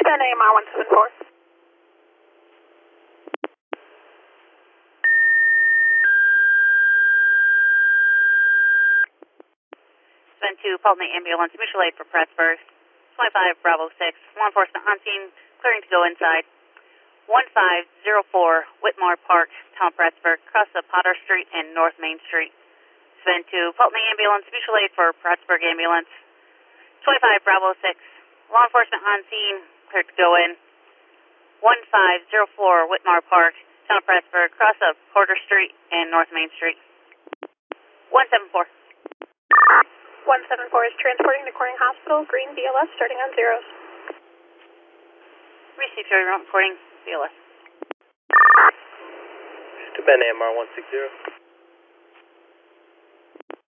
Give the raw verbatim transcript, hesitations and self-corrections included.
ten A M R one seven four. seven two, Fulton ambulance, mutual aid for Plattsburgh. twenty-five Bravo six, law enforcement on scene, clearing to go inside. one five zero four, Whitmore Park, Town of Plattsburgh, across the Potter Street and North Main Street. seven two, Fulton ambulance, mutual aid for Plattsburgh ambulance. twenty-five Bravo six, law enforcement on scene, cleared to go in. one five zero four, Whitmore Park, Town of Plattsburgh, across the Porter Street and North Main Street. one seven four. one seven four is transporting to Corning Hospital, green B L S starting on zeros. Received your remote recording, B L S. To Ben A M R one six zero.